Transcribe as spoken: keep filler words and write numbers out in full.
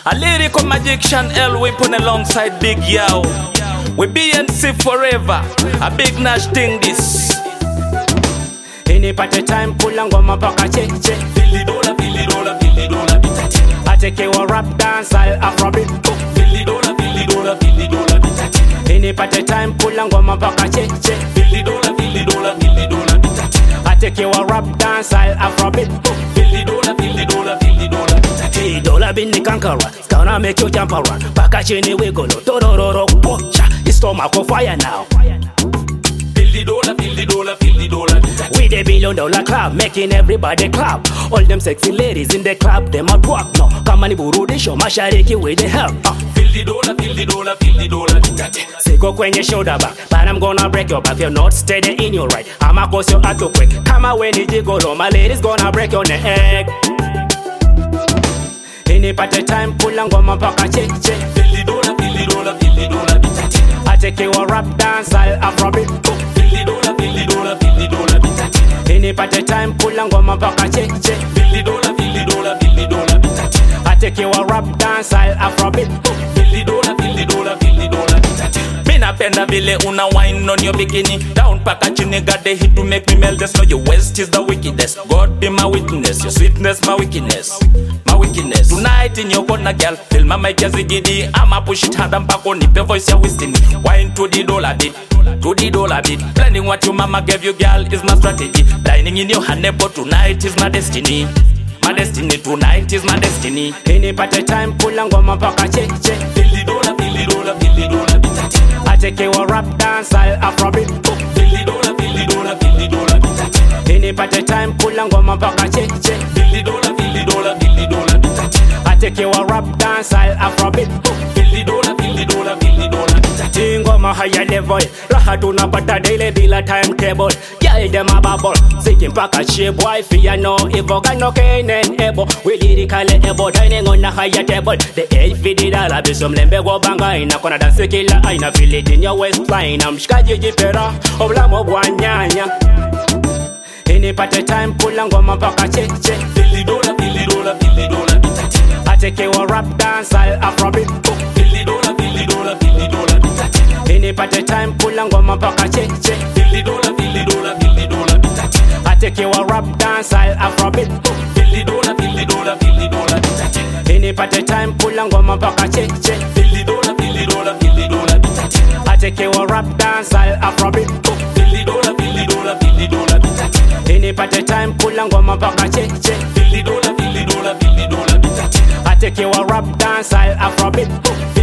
A lyrical magician L Weapon alongside Big Yao. We B N C forever. A big Nash thing this. Inipate time kula ngoma paka cheche. Fili dola, fili dola, fili dola bitati. Ateke wa rap dance al afrobeat. Fili dola, fili dola, fili dola bitati. Inipate time kula ngoma paka cheche. Fili dola, fili dola, fili dola bitati. Ateke wa rap dance al afrobeat. Fili dola, fili dola, fili dola bitati. Dola bin the conqueror, it's gonna make you jump around. Paka chini wiggle, torororo, pocha. It's stomach on fire now. Fili dola, fili dola, fili dola bitati. We the billion dollar club, making everybody clap. All them sexy ladies in the club, them a twerk no. Come on, burudisho, mashariki with the help. Uh. Fili dola, fili dola, fili dola bitati. Siko kwenye shoulder back, but I'm gonna break your back. You're not steady in your right. I'ma cause you out too quick. Come on, when you jiggle, my ladies gonna break your neck. Inipate time kula ngoma paka cheche. Fili dola, fili dola, fili dola bitati. Ateke wa rap dance al afrobeat. Fili dola, fili dola, fili dola bitati. Inipate time kula ngoma paka cheche. Fili dola, fili dola, fili dola bitati. Ateke wa rap dance al afrobeat. Fili dola, fili dola, fili dola bitati. Mina penda vile una wine on your bikini. Down paka chini got the hit to make me melt. This know your waist is the wickedest. God be my witness, your sweetness my wickedness. My wickedness. Tonight in your corner, girl, feel my mic as a giddy. I'ma push it hard and back on it, the voice you're wasting. Wine to the dollar bit, to the dollar bit. Blending what your mama gave you, girl, is my strategy. Dining in your hand, but tonight is my destiny. My destiny, tonight is my destiny. Inipate time kula ngoma paka cheche. Fili dola, fili dola, fili dola bitati. Ateke wa rap dance al afrobeat. Fili dola, fili dola, fili dola bitati. Inipate time kula ngoma paka cheche. Fili dola, fili dola, fili dola bitati. Ateke wa rap dance al afrobeat. Fili dola, fili dola, fili dola bitati. Ngoma higher level, raha tunapata daily bila timetable. Girl dem a bubble, seeking paka shape. Wifey ya no evil, got no cane and able. We lyrically able, dining on a higher table. The eight fifty dollar be some lembe go banga ina kona dance killer. I feel it in your waistline. I'm shkaji jipera, obla mo bwanyanya. Inipate time kula ngoma paka cheche. Fili dola, fili dola, fili dola bitati. Ateke wa rap dance al afrobeat. Fili dola, fili dola, fili dola bitati. Inipate time kula ngoma paka cheche. Fili dola, fili dola, fili dola bitati. Ateke wa rap dance al afrobeat. Fili dola, fili dola, fili dola bitati. Inipate time kula ngoma paka cheche. Fili dola, fili dola, fili dola bitati. Ateke wa rap dance al afrobeat. Fili dola, fili dola, fili dola bitati. Inipate time kula ngoma paka cheche. Fili dola, fili dola, fili dola bitati. Ateke wa rap dance al afrobeat.